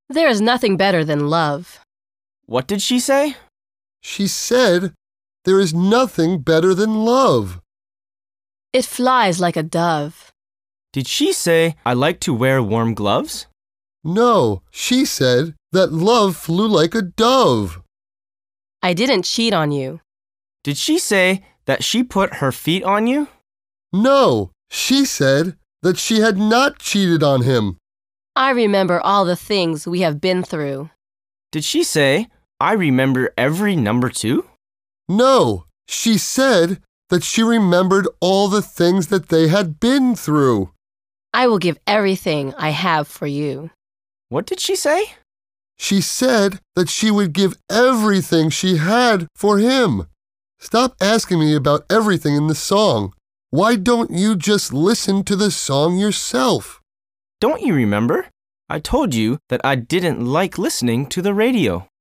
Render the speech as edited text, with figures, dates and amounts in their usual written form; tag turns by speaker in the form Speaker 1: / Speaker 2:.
Speaker 1: There is nothing better than love.
Speaker 2: What did she say?
Speaker 3: She said, there is nothing better than love.
Speaker 1: It flies like a dove.
Speaker 2: Did she say, I like to wear warm gloves?
Speaker 3: No, she said that love flew like a dove.
Speaker 1: I didn't cheat on you.
Speaker 2: Did she say that she put her feet on you?
Speaker 3: No, she said that she had not cheated on him.
Speaker 1: I remember all the things we have been through.
Speaker 2: Did she say, I remember every number too?
Speaker 3: No, she said that she remembered all the things that they had been through.
Speaker 1: I will give everything I have for you.
Speaker 2: What did she say?
Speaker 3: She said that she would give everything she had for him. Stop asking me about everything in the song. Why don't you just listen to the song yourself?
Speaker 2: Don't you remember? I told you that I didn't like listening to the radio.